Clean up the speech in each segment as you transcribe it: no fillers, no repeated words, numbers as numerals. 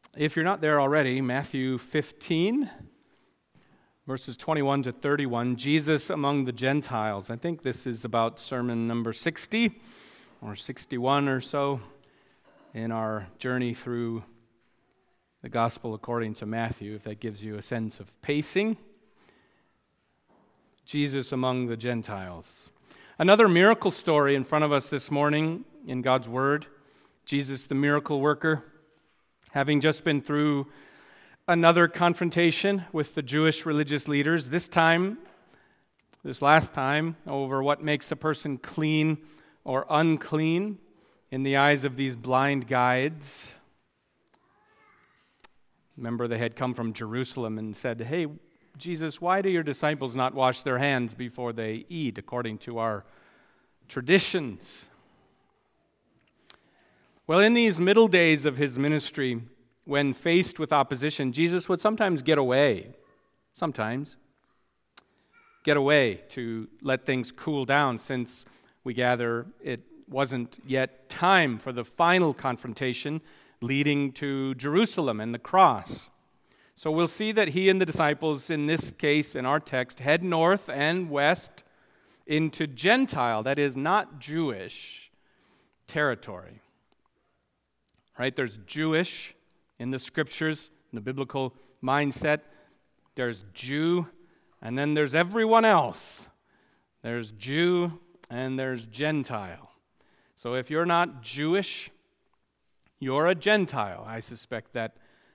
If you're not there already, Matthew 15, verses 21 to 31, Jesus among the Gentiles. I think this is about sermon number 60 or 61 or so in our journey through the Gospel according to Matthew, if that gives you a sense of pacing. Jesus among the Gentiles. Another miracle story in front of us this morning in God's Word. Jesus, the miracle worker, having just been through another confrontation with the Jewish religious leaders, this last time, over what makes a person clean or unclean in the eyes of these blind guides. Remember, they had come from Jerusalem and said, "Hey, Jesus, why do your disciples not wash their hands before they eat, according to our traditions?" Well, in these middle days of his ministry, when faced with opposition, Jesus would sometimes get away to let things cool down, since we gather it wasn't yet time for the final confrontation leading to Jerusalem and the cross. So we'll see that he and the disciples, in this case, in our text, head north and west into Gentile, that is not Jewish, territory. Right? There's Jewish in the scriptures, in the biblical mindset. There's Jew, and then there's everyone else. There's Jew and there's Gentile. So if you're not Jewish, you're a Gentile. I suspect that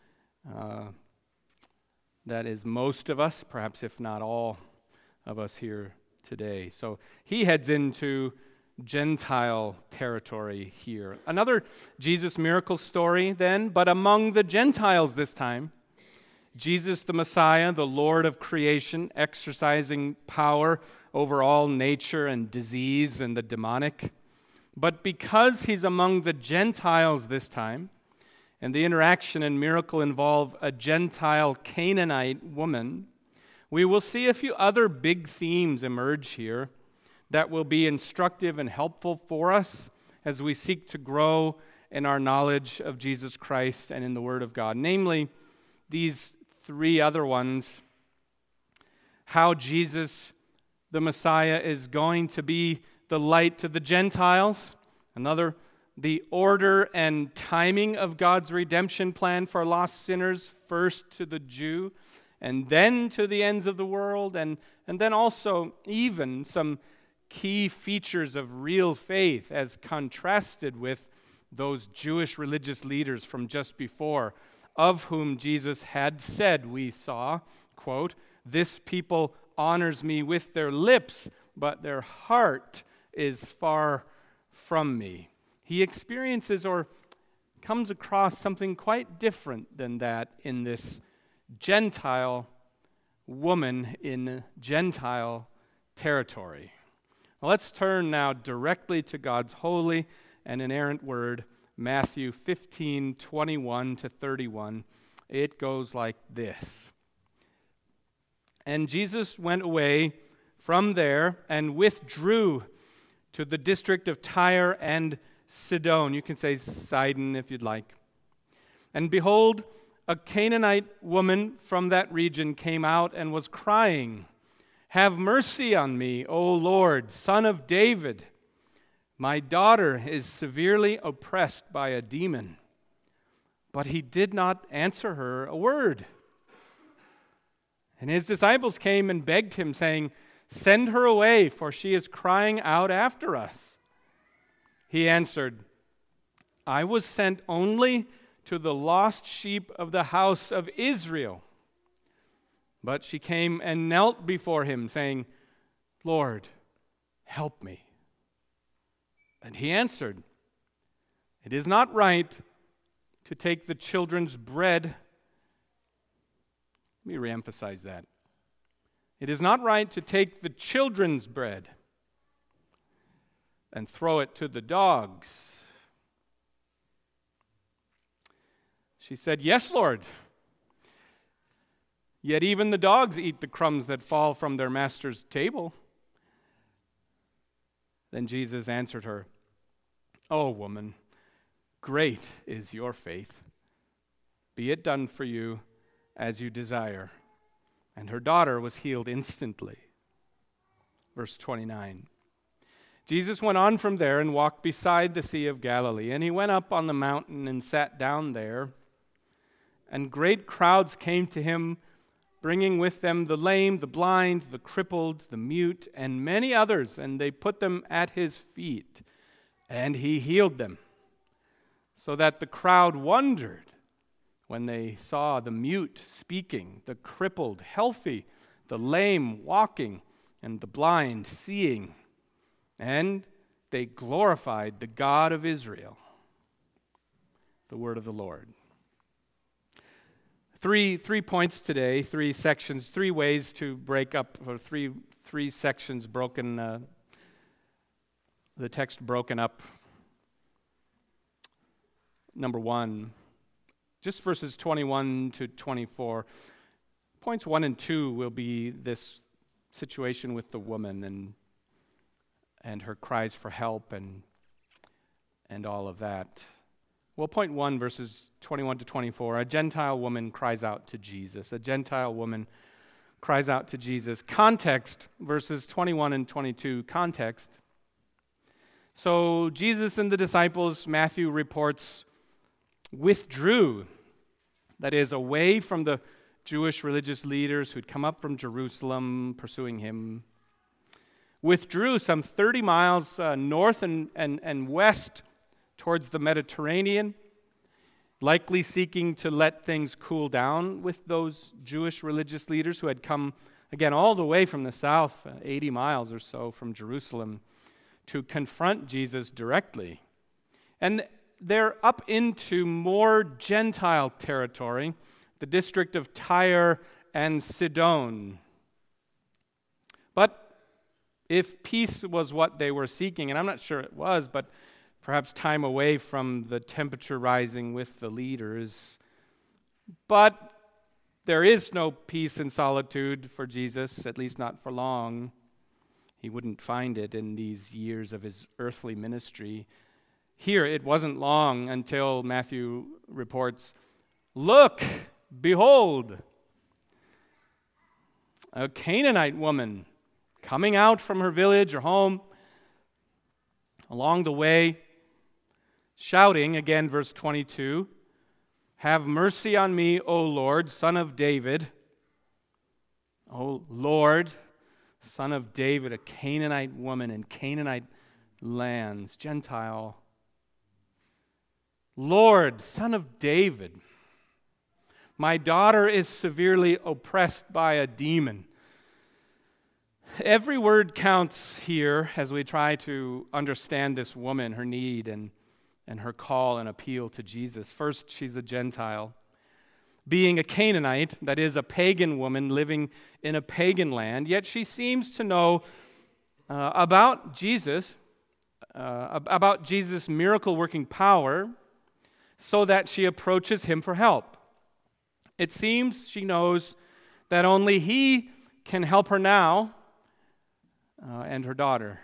that is most of us, perhaps if not all of us here today. So he heads into Gentile territory here. Another Jesus miracle story then, but among the Gentiles this time. Jesus the Messiah, the Lord of creation, exercising power over all nature and disease and the demonic. But because he's among the Gentiles this time, and the interaction and miracle involve a Gentile Canaanite woman, we will see a few other big themes emerge here that will be instructive and helpful for us as we seek to grow in our knowledge of Jesus Christ and in the Word of God. Namely, these three other ones: how Jesus, the Messiah, is going to be the light to the Gentiles. Another, the order and timing of God's redemption plan for lost sinners, first to the Jew and then to the ends of the world, and then also even some key features of real faith as contrasted with those Jewish religious leaders from just before, of whom Jesus had said, we saw, quote, "This people honors me with their lips, but their heart is far from me." He experiences or comes across something quite different than that in this Gentile woman in Gentile territory. Well, let's turn now directly to God's holy and inerrant word, Matthew 15, 21 to 31. It goes like this. "And Jesus went away from there and withdrew to the district of Tyre and Sidon." You can say Sidon if you'd like. "And behold, a Canaanite woman from that region came out and was crying, 'Have mercy on me, O Lord, Son of David. My daughter is severely oppressed by a demon.' But he did not answer her a word. And his disciples came and begged him, saying, 'Send her away, for she is crying out after us.' He answered, 'I was sent only to the lost sheep of the house of Israel.' But she came and knelt before him, saying, 'Lord, help me.' And he answered, 'It is not right to take the children's bread.'" Let me reemphasize that. "It is not right to take the children's bread and throw it to the dogs." She said, "Yes, Lord. Yet even the dogs eat the crumbs that fall from their master's table." Then Jesus answered her, "O woman, great is your faith. Be it done for you as you desire." And her daughter was healed instantly. Verse 29. Jesus went on from there and walked beside the Sea of Galilee, and he went up on the mountain and sat down there. And great crowds came to him, bringing with them the lame, the blind, the crippled, the mute, and many others, and they put them at his feet, and he healed them. So that the crowd wondered when they saw the mute speaking, the crippled healthy, the lame walking, and the blind seeing. And they glorified the God of Israel. The word of the Lord. Three points today, three sections, three ways to break up, or three sections broken, the text broken up. Number one, just verses 21 to 24. Points 1 and 2 will be this situation with the woman and her cries for help and all of that. Well, point 1, verses 21 to 24, a Gentile woman cries out to Jesus. A Gentile woman cries out to Jesus. Context, verses 21 and 22, context. So Jesus and the disciples, Matthew reports, withdrew, that is, away from the Jewish religious leaders who'd come up from Jerusalem pursuing him, withdrew some 30 miles north and west towards the Mediterranean, likely seeking to let things cool down with those Jewish religious leaders who had come, again, all the way from the south, 80 miles or so from Jerusalem, to confront Jesus directly. And they're up into more Gentile territory, the district of Tyre and Sidon. But if peace was what they were seeking, and I'm not sure it was, but perhaps time away from the temperature rising with the leaders. But there is no peace and solitude for Jesus, at least not for long. He wouldn't find it in these years of his earthly ministry. Here, it wasn't long until Matthew reports, "Look, behold, a Canaanite woman coming out from her village or home along the way, shouting," again, verse 22, "Have mercy on me, O Lord, Son of David." O Lord, Son of David, a Canaanite woman in Canaanite lands, Gentile. "Lord, Son of David, my daughter is severely oppressed by a demon." Every word counts here as we try to understand this woman, her need, and her call and appeal to Jesus. First, she's a Gentile. Being a Canaanite, that is, a pagan woman living in a pagan land, yet she seems to know about Jesus' miracle-working power, so that she approaches him for help. It seems she knows that only he can help her now and her daughter.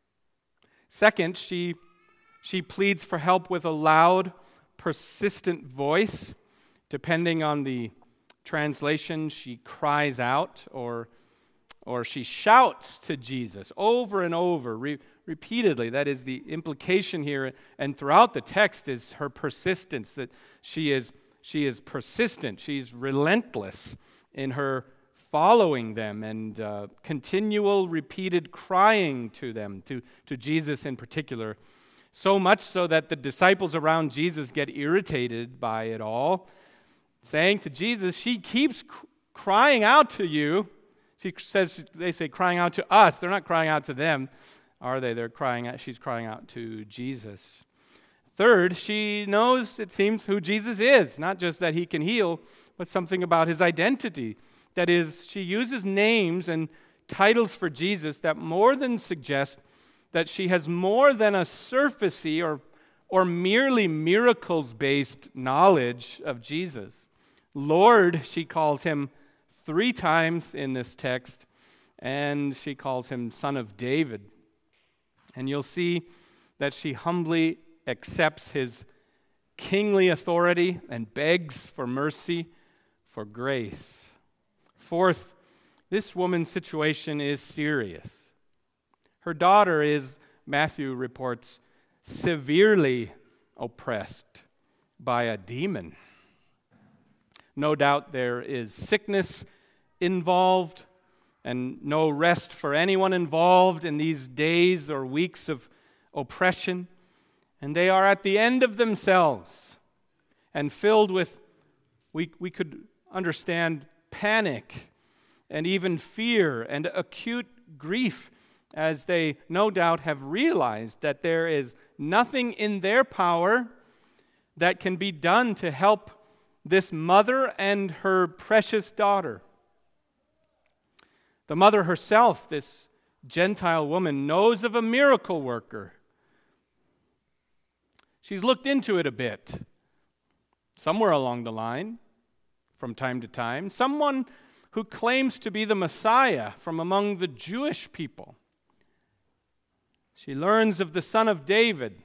Second, she pleads for help with a loud, persistent voice. Depending on the translation, she cries out or she shouts to Jesus over and over, repeatedly. That is the implication here, and throughout the text is her persistence, that she is persistent, she's relentless in her following them and continual repeated crying to them, to Jesus in particular. So much so that the disciples around Jesus get irritated by it all, saying to Jesus, "She keeps crying out to you." They say crying out to us. They're not crying out to them, are they? She's crying out to Jesus. Third, she knows, it seems, who Jesus is. Not just that he can heal, but something about his identity. That is, she uses names and titles for Jesus that more than suggest that she has more than a surfacey or merely miracles-based knowledge of Jesus. Lord, she calls him 3 times in this text, and she calls him Son of David. And you'll see that she humbly accepts his kingly authority and begs for mercy, for grace. Fourth, this woman's situation is serious. Her daughter is, Matthew reports, severely oppressed by a demon. No doubt there is sickness involved and no rest for anyone involved in these days or weeks of oppression. And they are at the end of themselves and filled with, we could understand, panic and even fear and acute grief, as they no doubt have realized that there is nothing in their power that can be done to help this mother and her precious daughter. The mother herself, this Gentile woman, knows of a miracle worker. She's looked into it a bit, somewhere along the line, from time to time, someone who claims to be the Messiah from among the Jewish people. She learns of the Son of David,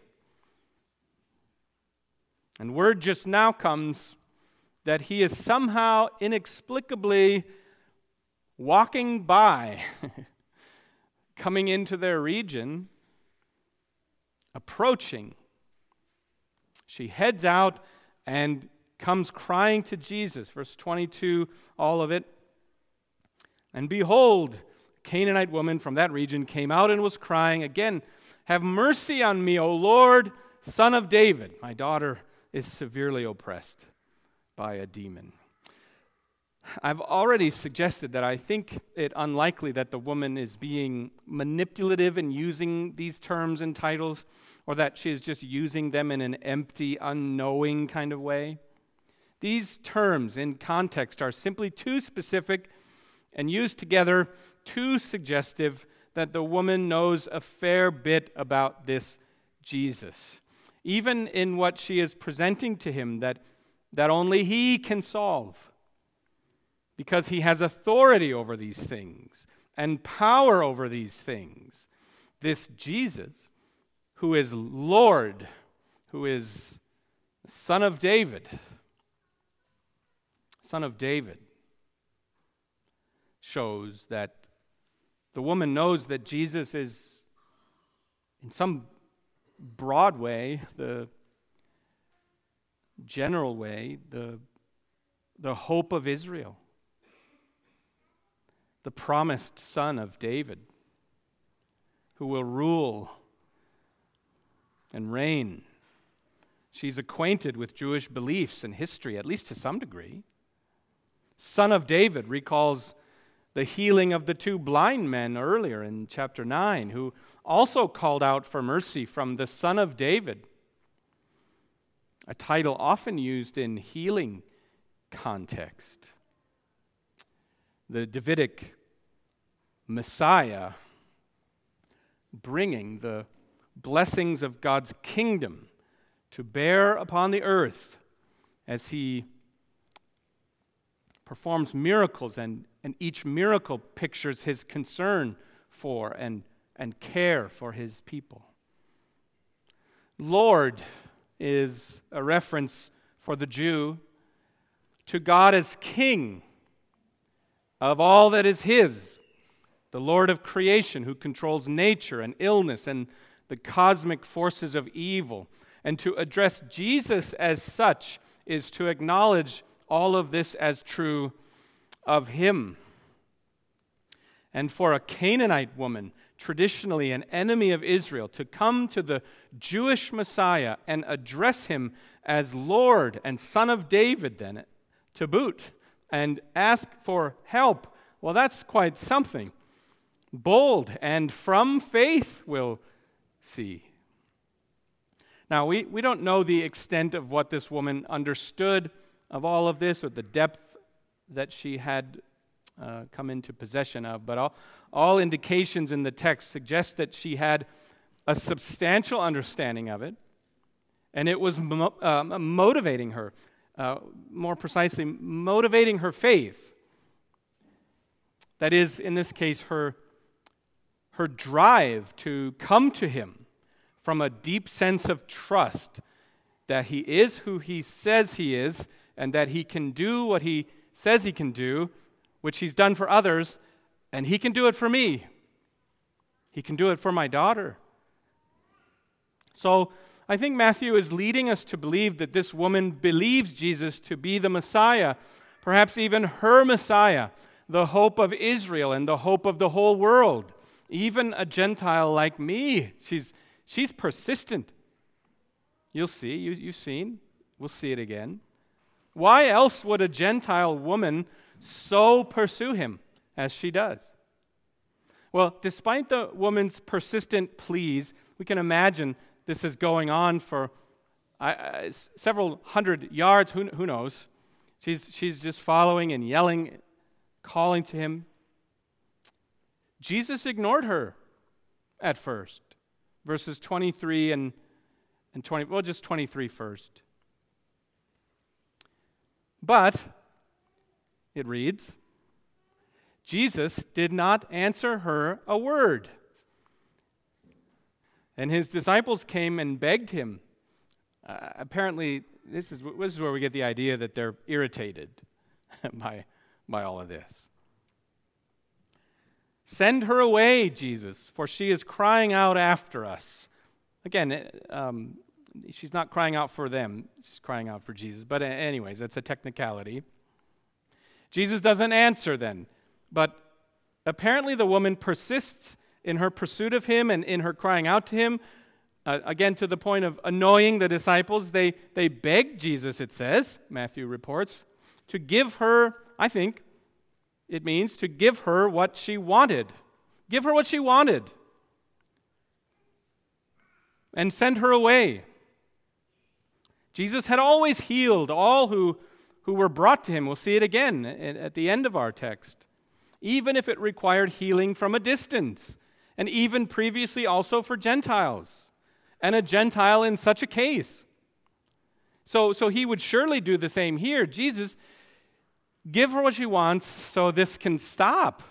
and word just now comes that he is somehow inexplicably walking by, coming into their region, approaching. She heads out and comes crying to Jesus. Verse 22, all of it. And behold, a Canaanite woman from that region came out and was crying again, "Have mercy on me, O Lord, Son of David. My daughter is severely oppressed by a demon." I've already suggested that I think it unlikely that the woman is being manipulative in using these terms and titles, or that she is just using them in an empty, unknowing kind of way. These terms in context are simply too specific and used together too suggestive that the woman knows a fair bit about this Jesus, even in what she is presenting to him that only he can solve, because he has authority over these things and power over these things. This Jesus, who is Lord, who is Son of David, shows that the woman knows that Jesus is, in some broad way, the general way, the hope of Israel, the promised son of David, who will rule and reign. She's acquainted with Jewish beliefs and history, at least to some degree. Son of David recalls the healing of the two blind men earlier in chapter 9, who also called out for mercy from the Son of David, a title often used in healing context. The Davidic Messiah, bringing the blessings of God's kingdom to bear upon the earth as he performs miracles, and each miracle pictures his concern for and care for his people. Lord is a reference for the Jew to God as King of all that is his, the Lord of creation who controls nature and illness and the cosmic forces of evil. And to address Jesus as such is to acknowledge all of this as true of him. And for a Canaanite woman, traditionally an enemy of Israel, to come to the Jewish Messiah and address him as Lord and Son of David then, to boot, and ask for help, well, that's quite something. Bold and from faith, we'll see. Now, we don't know the extent of what this woman understood of all of this, or the depth that she had come into possession of, but all indications in the text suggest that she had a substantial understanding of it, and it was motivating her, more precisely, motivating her faith. That is, in this case, her drive to come to him from a deep sense of trust that he is who he says he is, and that he can do what he says he can do, which he's done for others, and he can do it for me. He can do it for my daughter. So I think Matthew is leading us to believe that this woman believes Jesus to be the Messiah, perhaps even her Messiah, the hope of Israel and the hope of the whole world. Even a Gentile like me. She's persistent. You'll see. You've seen. We'll see it again. Why else would a Gentile woman so pursue him as she does? Well, despite the woman's persistent pleas, we can imagine this is going on for several hundred yards. Who knows? She's just following and yelling, calling to him. Jesus ignored her at first. Verses 23 and 20, well, just 23 first. But, it reads, Jesus did not answer her a word. And his disciples came and begged him. Apparently, this is where we get the idea that they're irritated by all of this. Send her away, Jesus, for she is crying out after us. Again, she's not crying out for them. She's crying out for Jesus. But anyways, that's a technicality. Jesus doesn't answer then. But apparently the woman persists in her pursuit of him and in her crying out to him. Again, to the point of annoying the disciples. They begged Jesus, it says, Matthew reports, to give her, I think, it means to give her what she wanted. Give her what she wanted. And send her away. Jesus had always healed all who were brought to him. We'll see it again at the end of our text. Even if it required healing from a distance. And even previously also for Gentiles. And a Gentile in such a case. So he would surely do the same here. Jesus, give her what she wants so this can stop.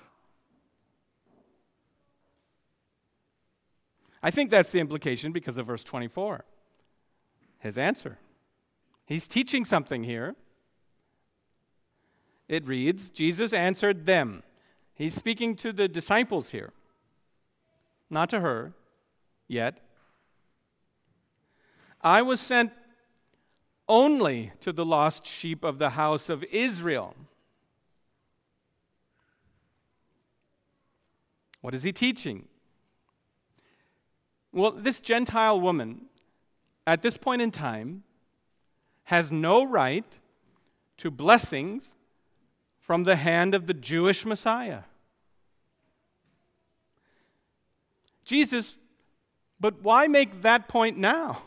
I think that's the implication because of verse 24. His answer. He's teaching something here. It reads, Jesus answered them. He's speaking to the disciples here. Not to her yet. I was sent only to the lost sheep of the house of Israel. What is he teaching? Well, this Gentile woman, at this point in time, has no right to blessings from the hand of the Jewish Messiah. Jesus, but why make that point now?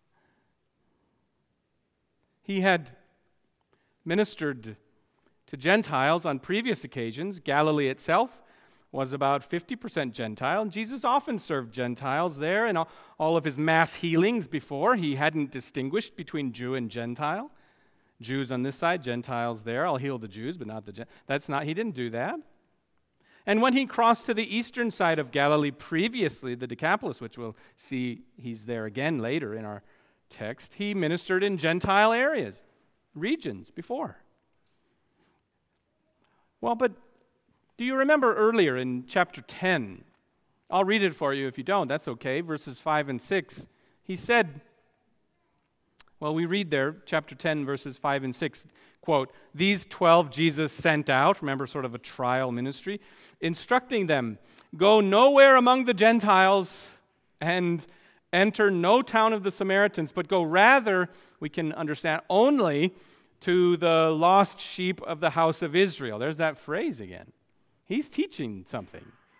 He had ministered to Gentiles on previous occasions. Galilee itself was about 50% Gentile, and Jesus often served Gentiles there. In all of his mass healings before, he hadn't distinguished between Jew and Gentile. Jews on this side, Gentiles there. I'll heal the Jews, but not the Gentiles. He didn't do that. And when he crossed to the eastern side of Galilee previously, the Decapolis, which we'll see he's there again later in our text, he ministered in Gentile areas, regions before. Well, but do you remember earlier in chapter 10? I'll read it for you if you don't, that's okay. Verses 5 and 6. He said, well, we read there, chapter 10, verses 5 and 6, quote, these 12 Jesus sent out, remember sort of a trial ministry, instructing them, go nowhere among the Gentiles and enter no town of the Samaritans, but go rather, we can understand, only to the lost sheep of the house of Israel. There's that phrase again. He's teaching something.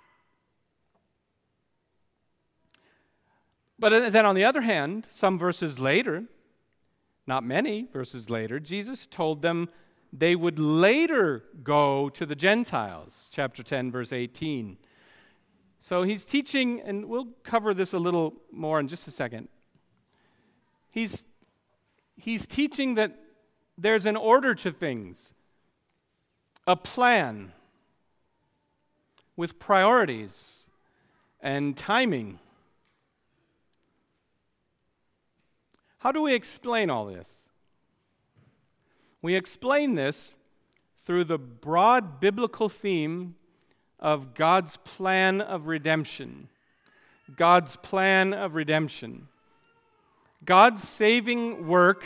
But then on the other hand, some verses later, not many verses later, Jesus told them they would later go to the Gentiles. Chapter 10, verse 18. So he's teaching, and we'll cover this a little more in just a second. He's teaching that there's an order to things, a plan with priorities and timing. How do we explain all this? We explain this through the broad biblical theme of God's plan of redemption. God's plan of redemption. God's saving work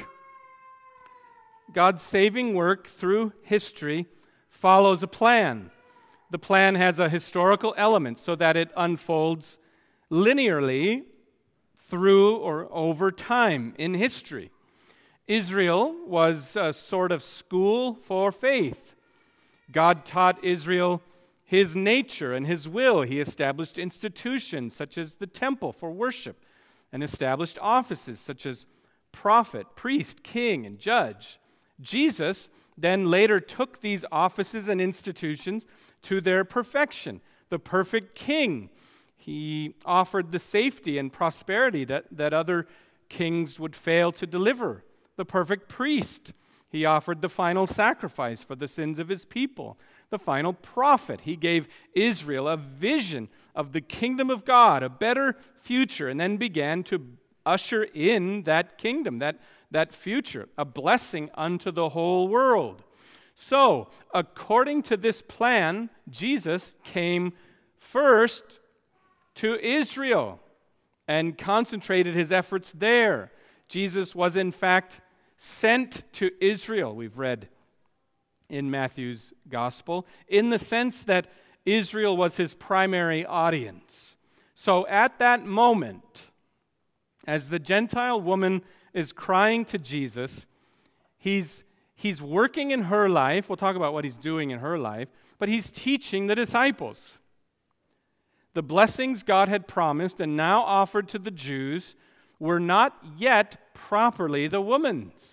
through history follows a plan. The plan has a historical element so that it unfolds linearly through or over time in history. Israel was a sort of school for faith. God taught Israel His nature and His will. He established institutions such as the temple for worship and established offices such as prophet, priest, king, and judge. Jesus then later took these offices and institutions to their perfection. The perfect king. He offered the safety and prosperity that other kings would fail to deliver. The perfect priest. He offered the final sacrifice for the sins of his people. The final prophet. He gave Israel a vision of the kingdom of God, a better future, and then began to usher in that kingdom, that future, a blessing unto the whole world. So, according to this plan, Jesus came first to Israel and concentrated his efforts there. Jesus was in fact sent to Israel, we've read in Matthew's gospel, in the sense that Israel was his primary audience. So at that moment, as the Gentile woman is crying to Jesus, he's working in her life. We'll talk about what he's doing in her life, but he's teaching the disciples. The blessings God had promised and now offered to the Jews were not yet properly the woman's.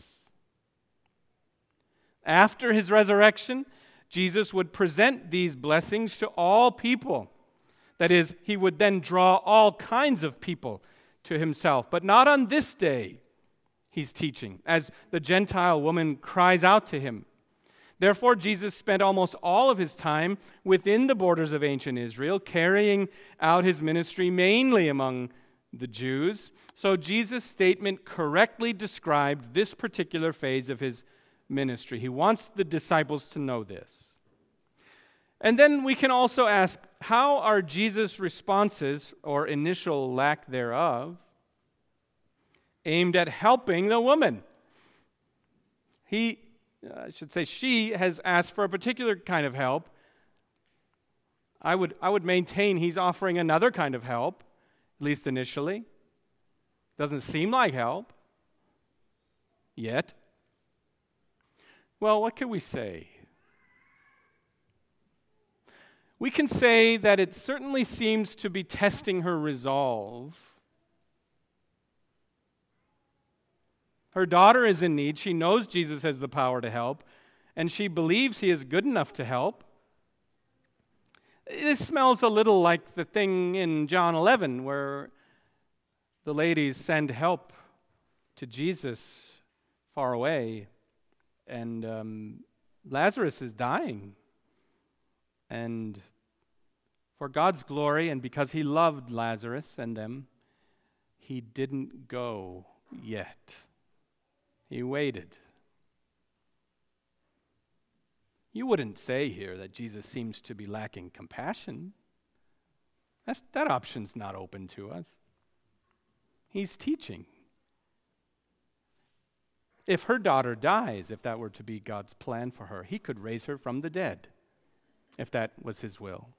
After his resurrection, Jesus would present these blessings to all people. That is, he would then draw all kinds of people to himself. But not on this day, he's teaching, as the Gentile woman cries out to him. Therefore, Jesus spent almost all of his time within the borders of ancient Israel, carrying out his ministry mainly among the Jews. So Jesus' statement correctly described this particular phase of his ministry. He wants the disciples to know this. And then we can also ask, how are Jesus' responses, or initial lack thereof, aimed at helping the woman? She has asked for a particular kind of help. I would maintain he's offering another kind of help, at least initially. Doesn't seem like help yet. Well, what can we say? We can say that it certainly seems to be testing her resolve. Her daughter is in need. She knows Jesus has the power to help, and she believes he is good enough to help. This smells a little like the thing in John 11 where the ladies send help to Jesus far away, and Lazarus is dying. And for God's glory and because he loved Lazarus and them, he didn't go yet. He waited. You wouldn't say here that Jesus seems to be lacking compassion. That option's not open to us. He's teaching. If her daughter dies, if that were to be God's plan for her, he could raise her from the dead, if that was his will.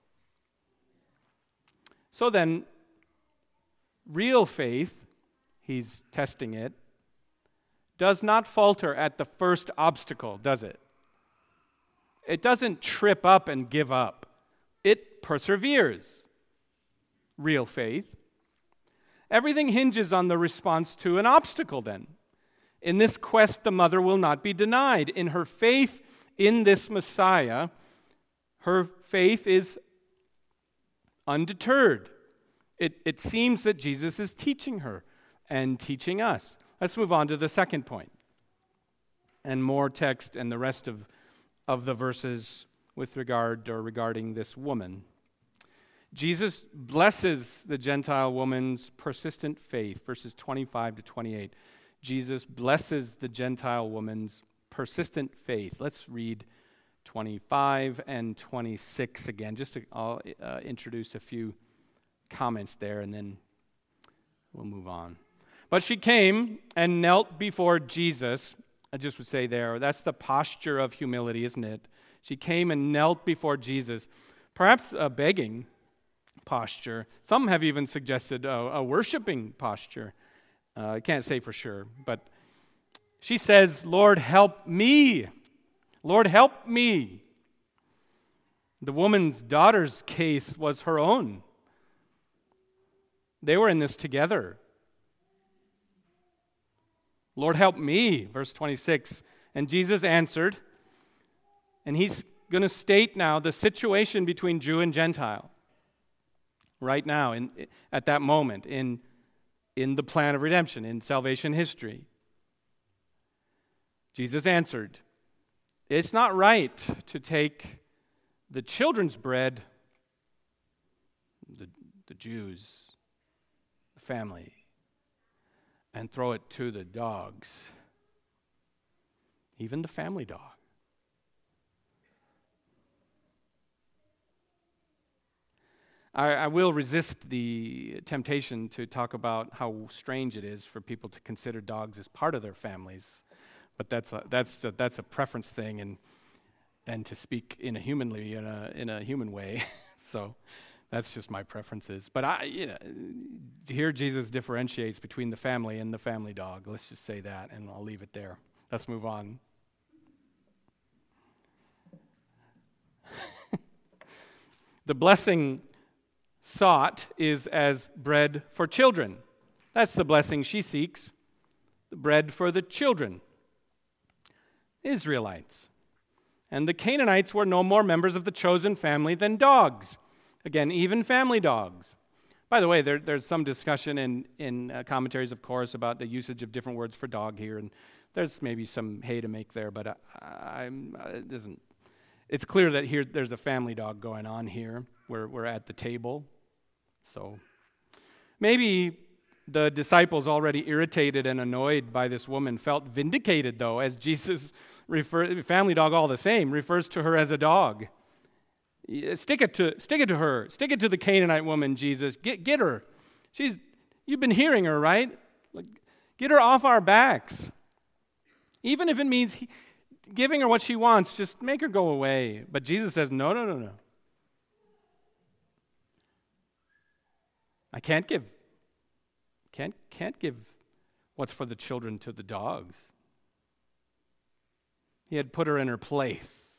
So then, real faith, he's testing it, does not falter at the first obstacle, does it? It doesn't trip up and give up. It perseveres. Real faith. Everything hinges on the response to an obstacle then. In this quest, the mother will not be denied. In her faith in this Messiah, her faith is undeterred. It seems that Jesus is teaching her and teaching us. Let's move on to the second point. And more text and the rest of the verses with regard or regarding this woman. Jesus blesses the Gentile woman's persistent faith, verses 25 to 28. Jesus blesses the Gentile woman's persistent faith. Let's read 25 and 26 again. I'll introduce a few comments there, and then we'll move on. But she came and knelt before Jesus. I just would say there, that's the posture of humility, isn't it? She came and knelt before Jesus, perhaps a begging posture. Some have even suggested a worshiping posture. I can't say for sure, but she says, "Lord, help me. Lord, help me." The woman's daughter's case was her own. They were in this together. "Lord, help me," verse 26. And Jesus answered, and he's going to state now the situation between Jew and Gentile right now, at that moment, in the plan of redemption, in salvation history. Jesus answered, "It's not right to take the children's bread, the Jews, the family, and throw it to the dogs, even the family dog." I will resist the temptation to talk about how strange it is for people to consider dogs as part of their families, but that's a preference thing, and to speak in a human way. So that's just my preferences. But here Jesus differentiates between the family and the family dog. Let's just say that, and I'll leave it there. Let's move on. The blessing sought is as bread for children. That's the blessing she seeks, the bread for the children. Israelites. And the Canaanites were no more members of the chosen family than dogs. Again, even family dogs. By the way, there's some discussion in commentaries, of course, about the usage of different words for dog here, and there's maybe some hay to make there, but it's clear that here there's a family dog going on here. We're at the table. So maybe the disciples, already irritated and annoyed by this woman, felt vindicated, though, as Jesus family dog all the same, refers to her as a dog. Stick it to her. Stick it to the Canaanite woman, Jesus. Get her. You've been hearing her, right? Get her off our backs. Even if it means giving her what she wants, just make her go away. But Jesus says, no. I can't give what's for the children to the dogs. He had put her in her place.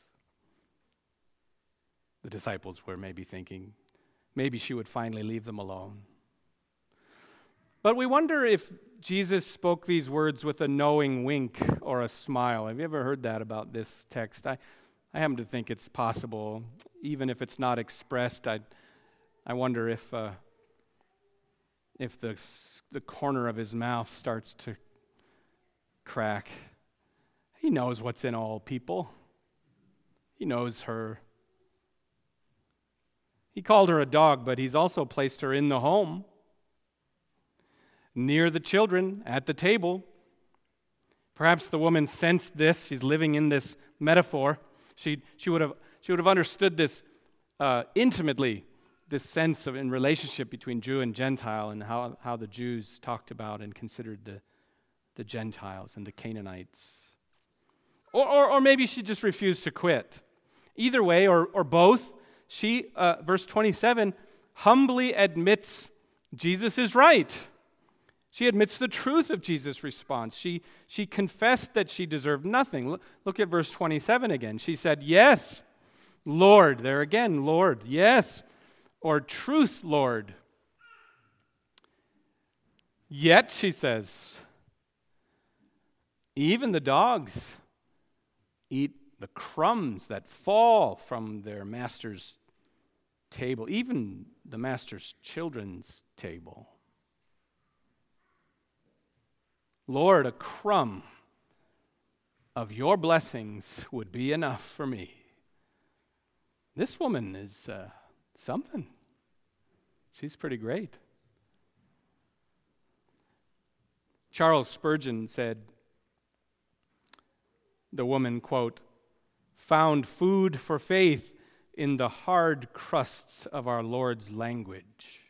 The disciples were maybe thinking, maybe she would finally leave them alone. But we wonder if Jesus spoke these words with a knowing wink or a smile. Have you ever heard that about this text? I happen to think it's possible. Even if it's not expressed, I wonder if the corner of his mouth starts to crack. He knows what's in all people. He knows her. He called her a dog, but he's also placed her in the home, near the children, at the table. Perhaps the woman sensed this. She's living in this metaphor. She would have understood this intimately, this sense of in relationship between Jew and Gentile, and how the Jews talked about and considered the Gentiles and the Canaanites. Or maybe she just refused to quit. Either way, or both, she, verse 27, humbly admits Jesus is right. She admits the truth of Jesus' response. She confessed that she deserved nothing. Look at verse 27 again. She said, "Yes, Lord." There again, Lord. "Yes." Or "Truth, Lord." "Yet," she says, "even the dogs eat the crumbs that fall from their master's table, even the master's children's table." Lord, a crumb of your blessings would be enough for me. This woman is something. She's pretty great. Charles Spurgeon said, the woman, quote, found food for faith in the hard crusts of our Lord's language.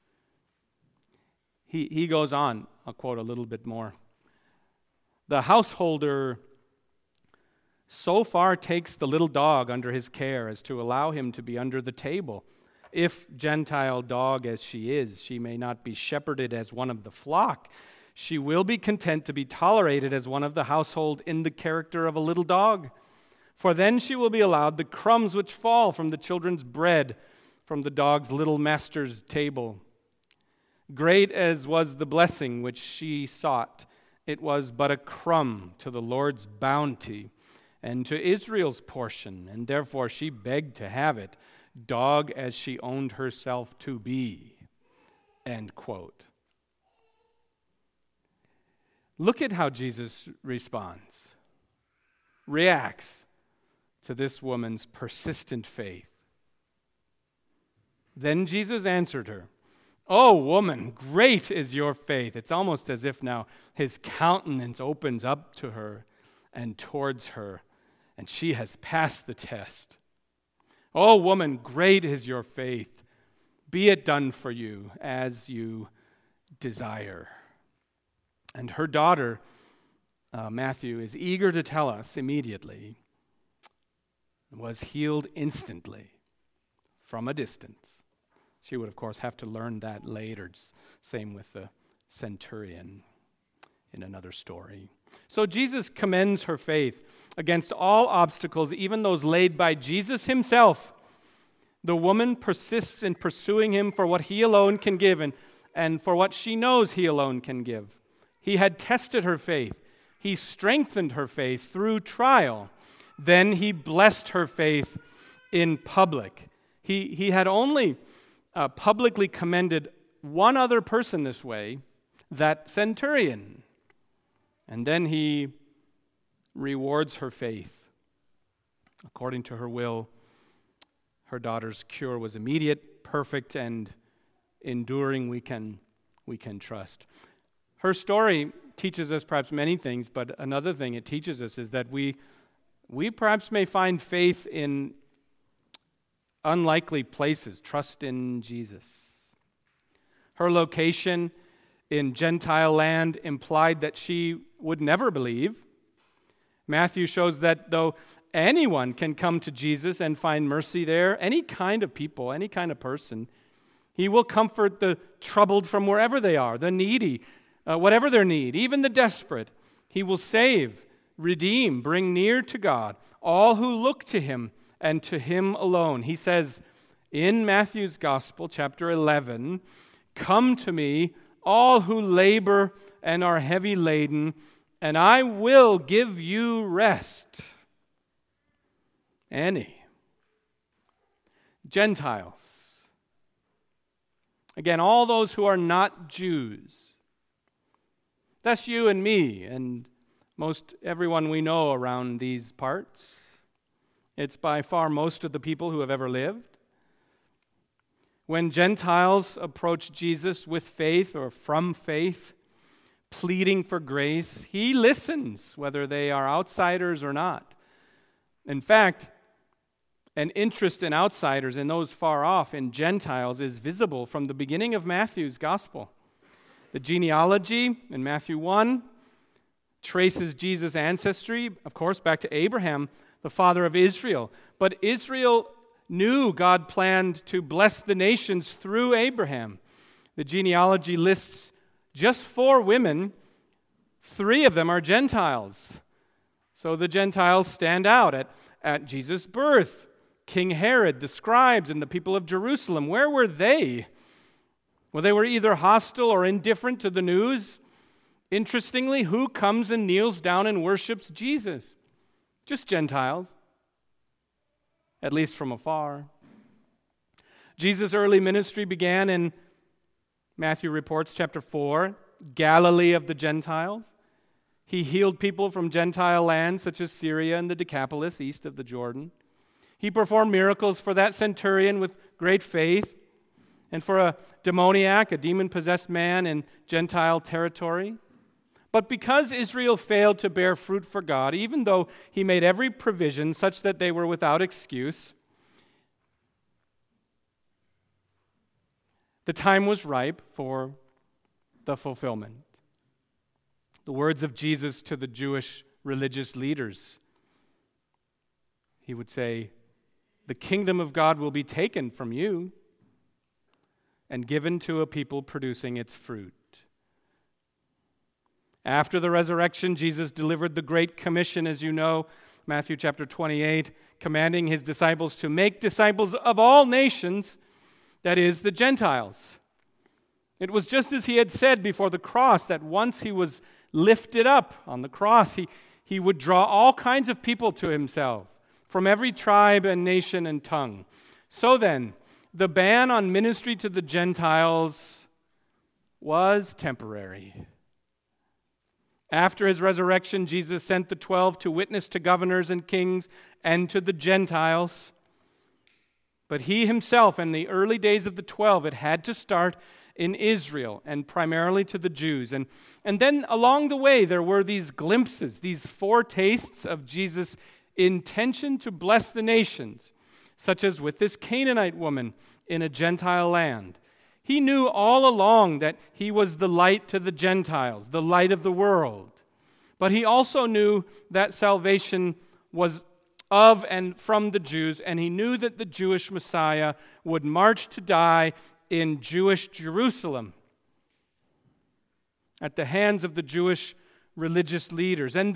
He goes on, I'll quote a little bit more. The householder so far takes the little dog under his care as to allow him to be under the table. If Gentile dog as she is, she may not be shepherded as one of the flock. She will be content to be tolerated as one of the household in the character of a little dog. For then she will be allowed the crumbs which fall from the children's bread, from the dog's little master's table. Great as was the blessing which she sought, it was but a crumb to the Lord's bounty and to Israel's portion, and therefore she begged to have it, dog as she owned herself to be. End quote. Look at how Jesus reacts to this woman's persistent faith. Then Jesus answered her, "Oh, woman, great is your faith." It's almost as if now his countenance opens up to her and towards her, and she has passed the test. "Oh, woman, great is your faith. Be it done for you as you desire." And her daughter, Matthew, is eager to tell us immediately, was healed instantly from a distance. She would, of course, have to learn that later. Same with the centurion in another story. So Jesus commends her faith against all obstacles, even those laid by Jesus himself. The woman persists in pursuing him for what he alone can give and for what she knows he alone can give. He had tested her faith. He strengthened her faith through trial. Then he blessed her faith in public. He had only publicly commended one other person this way, that centurion. And then he rewards her faith. According to her will, her daughter's cure was immediate, perfect, and enduring. We can trust. Her story teaches us perhaps many things, but another thing it teaches us is that we perhaps may find faith in unlikely places. Trust in Jesus. Her location in Gentile land implied that she would never believe. Matthew shows that though anyone can come to Jesus and find mercy there, any kind of people, any kind of person, he will comfort the troubled from wherever they are, the needy, whatever their need, even the desperate. He will save, redeem, bring near to God all who look to him and to him alone. He says in Matthew's Gospel, chapter 11, "Come to me, all who labor and are heavy laden, and I will give you rest." Any. Gentiles. Again, all those who are not Jews. That's you and me, and most everyone we know around these parts. It's by far most of the people who have ever lived. When Gentiles approach Jesus with faith or from faith, pleading for grace, he listens, whether they are outsiders or not. In fact, an interest in outsiders, in those far off, in Gentiles, is visible from the beginning of Matthew's Gospel. The genealogy in Matthew 1 traces Jesus' ancestry, of course, back to Abraham, the father of Israel. But Israel knew God planned to bless the nations through Abraham. The genealogy lists just 4 women. 3 of them are Gentiles. So the Gentiles stand out at Jesus' birth. King Herod, the scribes, and the people of Jerusalem, where were they? Well, they were either hostile or indifferent to the news. Interestingly, who comes and kneels down and worships Jesus? Just Gentiles, at least from afar. Jesus' early ministry began in, Matthew reports, chapter 4, Galilee of the Gentiles. He healed people from Gentile lands such as Syria and the Decapolis, east of the Jordan. He performed miracles for that centurion with great faith, and for a demoniac, a demon-possessed man in Gentile territory. But because Israel failed to bear fruit for God, even though he made every provision such that they were without excuse, the time was ripe for the fulfillment. The words of Jesus to the Jewish religious leaders. He would say, "The kingdom of God will be taken from you and given to a people producing its fruit." After the resurrection, Jesus delivered the Great Commission, as you know, Matthew chapter 28, commanding his disciples to make disciples of all nations, that is, the Gentiles. It was just as he had said before the cross, that once he was lifted up on the cross, he would draw all kinds of people to himself, from every tribe and nation and tongue. So then, the ban on ministry to the Gentiles was temporary. After his resurrection, Jesus sent the 12 to witness to governors and kings and to the Gentiles. But he himself, in the early days of the 12, it had to start in Israel and primarily to the Jews. And then along the way, there were these glimpses, these foretastes of Jesus' intention to bless the nations, such as with this Canaanite woman in a Gentile land. He knew all along that he was the light to the Gentiles, the light of the world. But he also knew that salvation was of and from the Jews, and he knew that the Jewish Messiah would march to die in Jewish Jerusalem at the hands of the Jewish religious leaders. And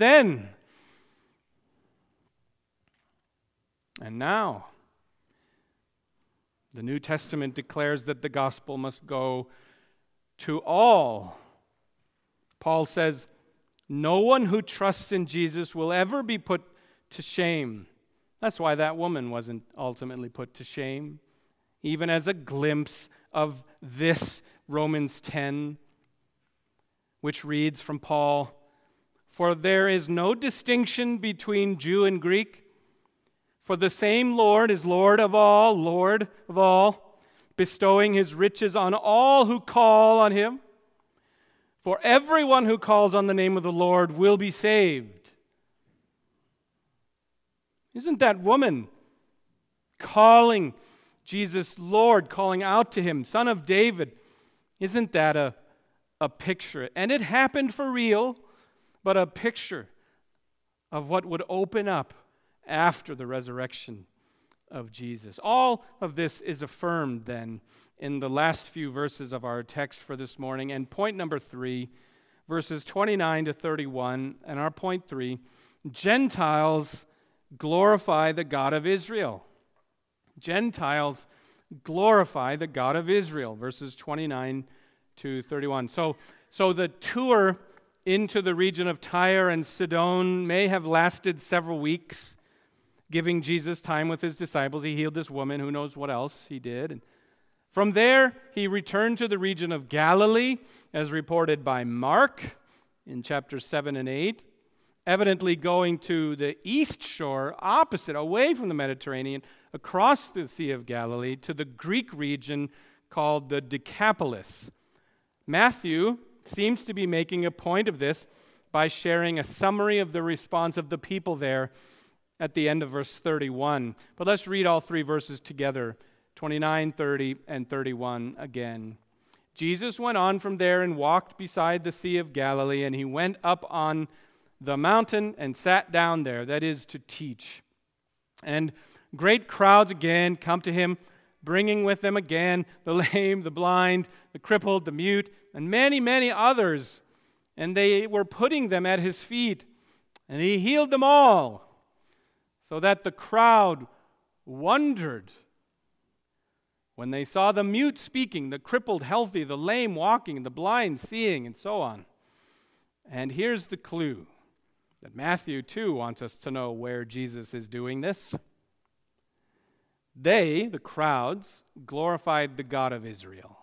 now, the New Testament declares that the gospel must go to all. Paul says, no one who trusts in Jesus will ever be put to shame. That's why that woman wasn't ultimately put to shame, even as a glimpse of this Romans 10, which reads from Paul, "For there is no distinction between Jew and Greek, for the same Lord is Lord of all, bestowing his riches on all who call on him. For everyone who calls on the name of the Lord will be saved." Isn't that woman calling Jesus Lord, calling out to him, Son of David? Isn't that a picture? And it happened for real, but a picture of what would open up after the resurrection of Jesus. All of this is affirmed then in the last few verses of our text for this morning. And point number 3, verses 29 to 31, and our point 3, Gentiles glorify the God of Israel. Gentiles glorify the God of Israel, verses 29 to 31. So the tour into the region of Tyre and Sidon may have lasted several weeks, giving Jesus time with his disciples. He healed this woman. Who knows what else he did. And from there, he returned to the region of Galilee, as reported by Mark in chapters 7 and 8, evidently going to the east shore, opposite, away from the Mediterranean, across the Sea of Galilee, to the Greek region called the Decapolis. Matthew seems to be making a point of this by sharing a summary of the response of the people there at the end of verse 31. But let's read all three verses together, 29, 30, and 31 again. Jesus went on from there and walked beside the Sea of Galilee, and he went up on the mountain and sat down there, that is, to teach. And great crowds again come to him, bringing with them again the lame, the blind, the crippled, the mute, and many, many others. And they were putting them at his feet, and he healed them all, so that the crowd wondered when they saw the mute speaking, the crippled healthy, the lame walking, the blind seeing, and so on. And here's the clue that Matthew, too, wants us to know where Jesus is doing this. They, the crowds, glorified the God of Israel.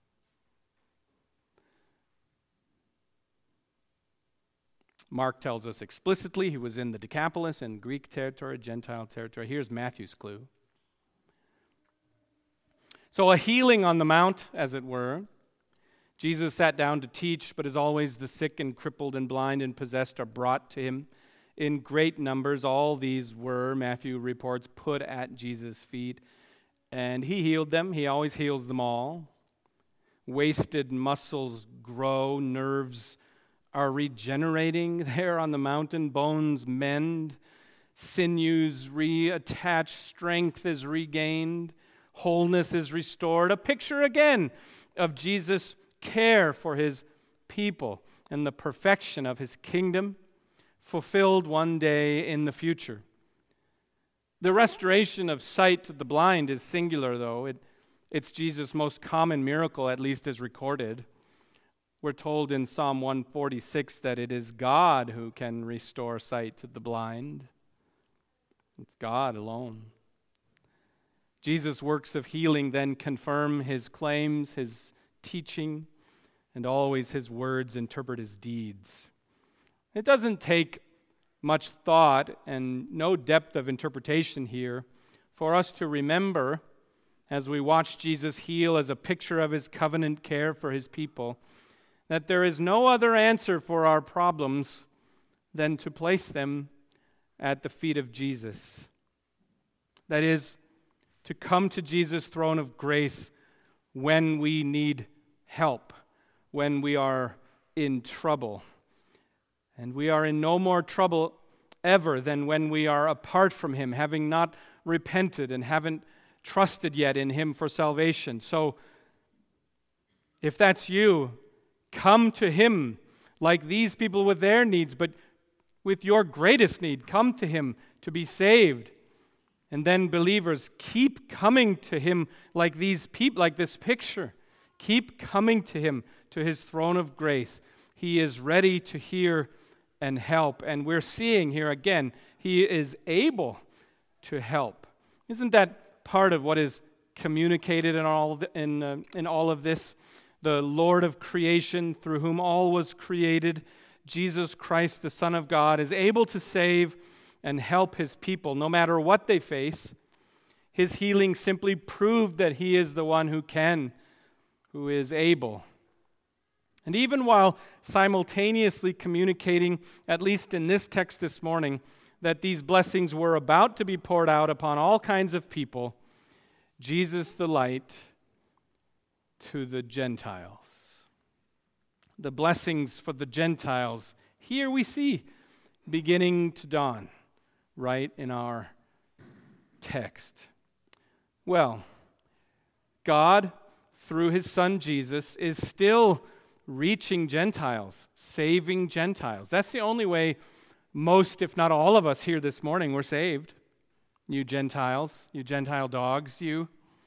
Mark tells us explicitly he was in the Decapolis, in Greek territory, Gentile territory. Here's Matthew's clue. So a healing on the mount, as it were, Jesus sat down to teach, but as always, the sick and crippled and blind and possessed are brought to him in great numbers. All these were, Matthew reports, put at Jesus' feet, and he healed them. He always heals them all. Wasted muscles grow, nerves are regenerating there on the mountain, bones mend, sinews reattach, strength is regained, wholeness is restored. A picture again of Jesus' care for his people and the perfection of his kingdom fulfilled one day in the future. The restoration of sight to the blind is singular, though. It's Jesus' most common miracle, at least as recorded. We're told in Psalm 146 that it is God who can restore sight to the blind. It's God alone. Jesus' works of healing then confirm his claims, his teaching, and always his words interpret his deeds. It doesn't take much thought and no depth of interpretation here for us to remember, as we watch Jesus heal as a picture of his covenant care for his people, that there is no other answer for our problems than to place them at the feet of Jesus. That is, to come to Jesus' throne of grace when we need help, when we are in trouble. And we are in no more trouble ever than when we are apart from him, having not repented and haven't trusted yet in him for salvation. So, if that's you, come to him like these people with their needs, but with your greatest need. Come to him to be saved. And then believers, keep coming to him like these people, like this picture. Keep coming to him, to his throne of grace. He is ready to hear and help. And we're seeing here again, he is able to help. Isn't that part of what is communicated in all of this? The Lord of creation, through whom all was created, Jesus Christ, the Son of God, is able to save and help his people no matter what they face. His healing simply proved that he is the one who can, who is able. And even while simultaneously communicating, at least in this text this morning, that these blessings were about to be poured out upon all kinds of people, Jesus the light to the Gentiles. The blessings for the Gentiles, here we see beginning to dawn right in our text. Well, God, through his Son Jesus, is still reaching Gentiles, saving Gentiles. That's the only way most, if not all of us here this morning were saved. You Gentiles, you Gentile dogs, you.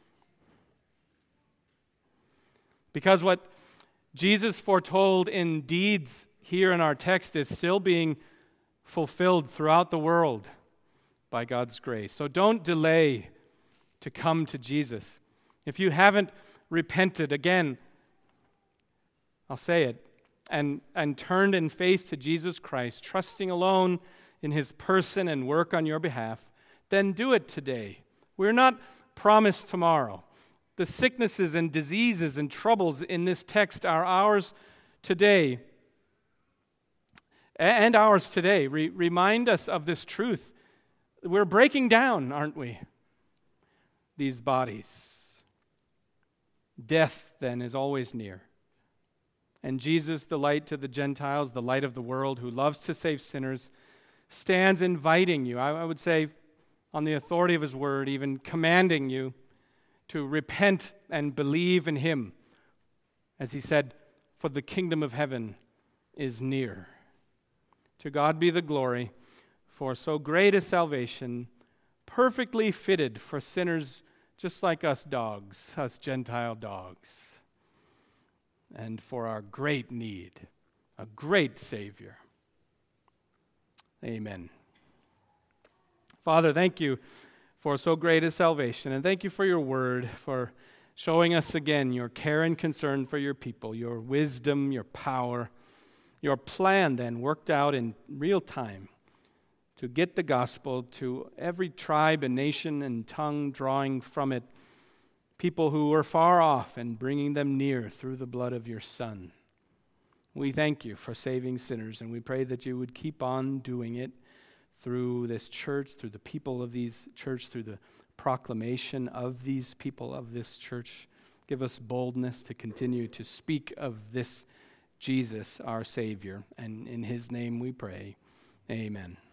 Because what Jesus foretold in deeds here in our text is still being fulfilled throughout the world by God's grace. So don't delay to come to Jesus. If you haven't repented, again, I'll say it, and turned in faith to Jesus Christ, trusting alone in his person and work on your behalf, then do it today. We're not promised tomorrow. The sicknesses and diseases and troubles in this text are ours today. And ours today. Remind us of this truth. We're breaking down, aren't we? These bodies. Death, then, is always near. And Jesus, the light to the Gentiles, the light of the world, who loves to save sinners, stands inviting you, I would say, on the authority of his word, even commanding you to repent and believe in him. As he said, for the kingdom of heaven is near. To God be the glory for so great a salvation, perfectly fitted for sinners just like us dogs, us Gentile dogs, and for our great need, a great Savior. Amen. Father, thank you for so great a salvation, and thank you for your word, for showing us again your care and concern for your people, your wisdom, your power, your plan then worked out in real time to get the gospel to every tribe and nation and tongue, drawing from it people who were far off and bringing them near through the blood of your Son. We thank you for saving sinners, and we pray that you would keep on doing it through this church, through the people of these church, through the proclamation of these people of this church. Give us boldness to continue to speak of this Jesus, our Savior. And in his name we pray. Amen.